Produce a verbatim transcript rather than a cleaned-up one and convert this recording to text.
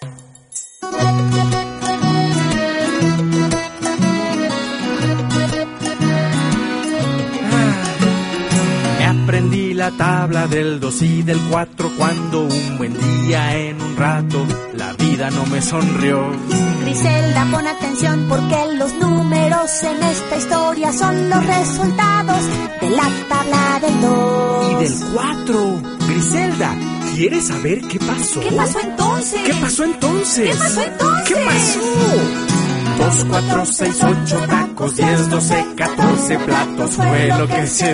Aprendí la tabla del dos y del cuatro cuando un buen día en un rato la vida no me sonrió. Griselda, pon atención porque los números en esta historia son los resultados de la tabla del dos. Y del cuatro. Griselda, ¿quieres saber qué pasó? ¿Qué pasó entonces? ¿Qué pasó entonces? ¿Qué pasó entonces? ¿Qué pasó? Dos, cuatro, seis, ocho tacos, diez, doce, catorce platos fue lo que se